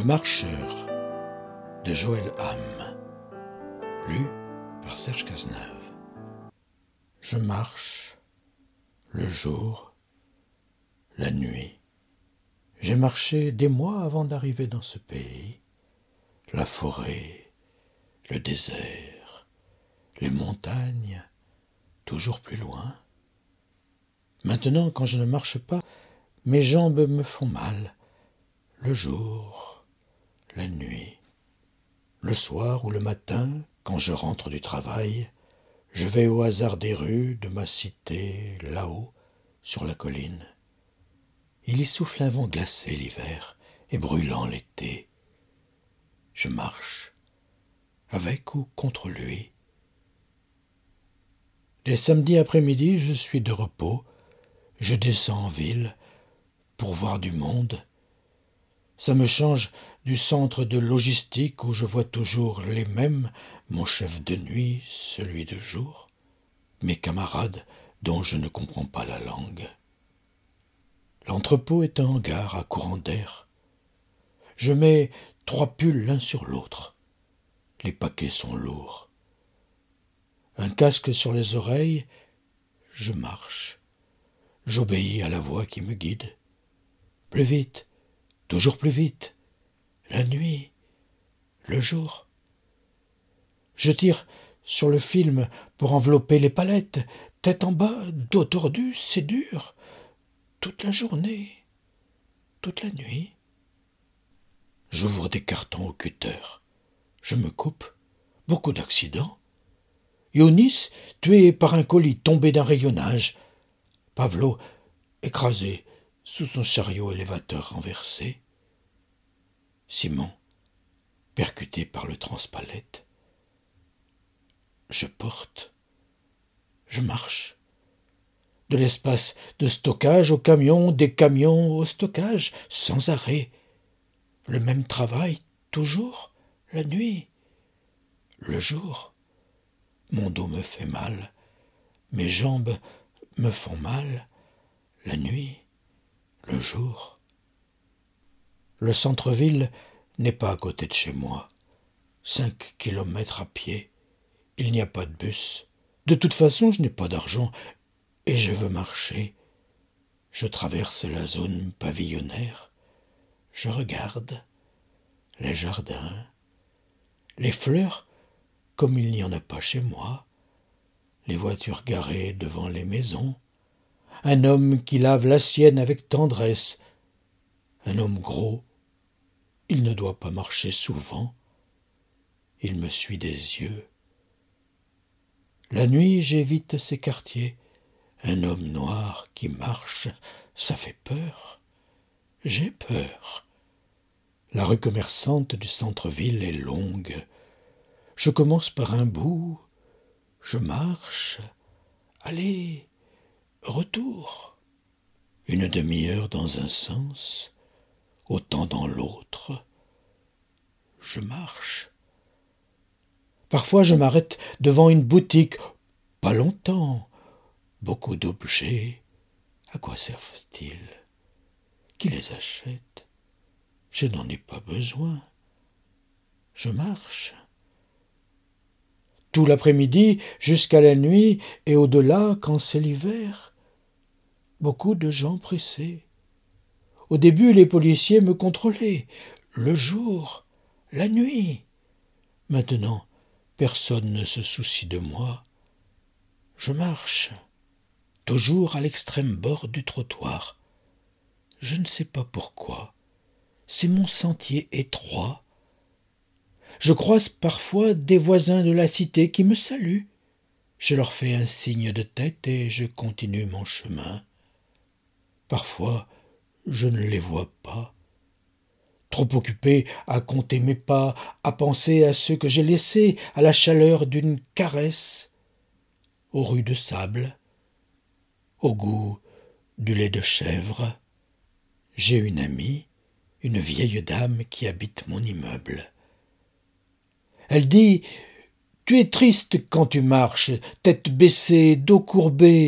Marcheur de Joël Ham, lu par Serge Cazeneuve. Je marche le jour, la nuit. J'ai marché des mois avant d'arriver dans ce pays. La forêt, le désert, les montagnes, toujours plus loin. Maintenant, quand je ne marche pas, mes jambes me font mal. Le jour, la nuit. Le soir ou le matin, quand je rentre du travail, je vais au hasard des rues de ma cité, là-haut, sur la colline. Il y souffle un vent glacé l'hiver et brûlant l'été. Je marche, avec ou contre lui. Les samedis après-midi, je suis de repos. Je descends en ville pour voir du monde. Ça me change du centre de logistique où je vois toujours les mêmes, mon chef de nuit, celui de jour, mes camarades dont je ne comprends pas la langue. L'entrepôt est un hangar à courant d'air. Je mets 3 pulls l'un sur l'autre. Les paquets sont lourds. Un casque sur les oreilles, je marche. J'obéis à la voix qui me guide. Plus vite, toujours plus vite. La nuit, le jour. Je tire sur le film pour envelopper les palettes. Tête en bas, dos tordu, c'est dur. Toute la journée, toute la nuit. J'ouvre des cartons au cutter. Je me coupe. Beaucoup d'accidents. Ionis, tué par un colis tombé d'un rayonnage. Pavlo, écrasé sous son chariot élévateur renversé. Simon, percuté par le transpalette. Je porte. Je marche. De l'espace de stockage au camion, des camions au stockage, sans arrêt. Le même travail, toujours, la nuit. Le jour, mon dos me fait mal, mes jambes me font mal, la nuit, le jour. Le centre-ville n'est pas à côté de chez moi. 5 kilomètres à pied. Il n'y a pas de bus. De toute façon, je n'ai pas d'argent et je veux marcher. Je traverse la zone pavillonnaire. Je regarde les jardins, les fleurs comme il n'y en a pas chez moi, les voitures garées devant les maisons, un homme qui lave la sienne avec tendresse, un homme gros. Il ne doit pas marcher souvent. Il me suit des yeux. La nuit, j'évite ces quartiers. Un homme noir qui marche, ça fait peur. J'ai peur. La rue commerçante du centre-ville est longue. Je commence par un bout. Je marche. Allez, retour. Une demi-heure dans un sens, autant dans l'autre. Je marche. Parfois je m'arrête devant une boutique, pas longtemps. Beaucoup d'objets. À quoi servent-ils? Qui les achète? Je n'en ai pas besoin. Je marche. Tout l'après-midi jusqu'à la nuit et au-delà quand c'est l'hiver. Beaucoup de gens pressés. Au début, les policiers me contrôlaient. Le jour, la nuit. Maintenant, personne ne se soucie de moi. Je marche, toujours à l'extrême bord du trottoir. Je ne sais pas pourquoi. C'est mon sentier étroit. Je croise parfois des voisins de la cité qui me saluent. Je leur fais un signe de tête et je continue mon chemin. Parfois, je ne les vois pas. Trop occupé à compter mes pas, à penser à ceux que j'ai laissés, à la chaleur d'une caresse, aux rues de sable, au goût du lait de chèvre. J'ai une amie, une vieille dame qui habite mon immeuble. Elle dit « Tu es triste quand tu marches, tête baissée, dos courbé. »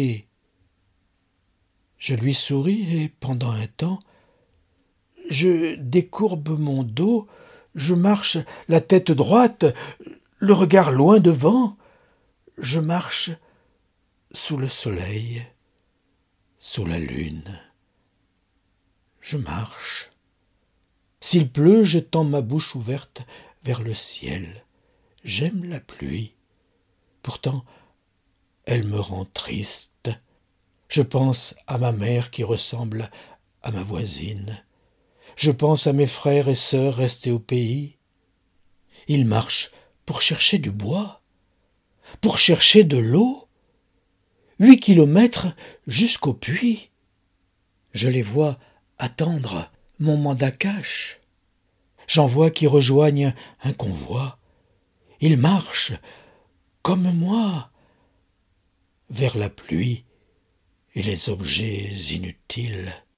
Je lui souris et pendant un temps, Je décourbe mon dos, je marche la tête droite, le regard loin devant. Je marche sous le soleil, sous la lune. Je marche. S'il pleut, je tends ma bouche ouverte vers le ciel. J'aime la pluie. Pourtant, elle me rend triste. Je pense à ma mère qui ressemble à ma voisine. Je pense à mes frères et sœurs restés au pays. Ils marchent pour chercher du bois, pour chercher de l'eau. 8 kilomètres jusqu'au puits. Je les vois attendre mon mandat cash. J'en vois qui rejoignent un convoi. Ils marchent, comme moi, vers la pluie et les objets inutiles.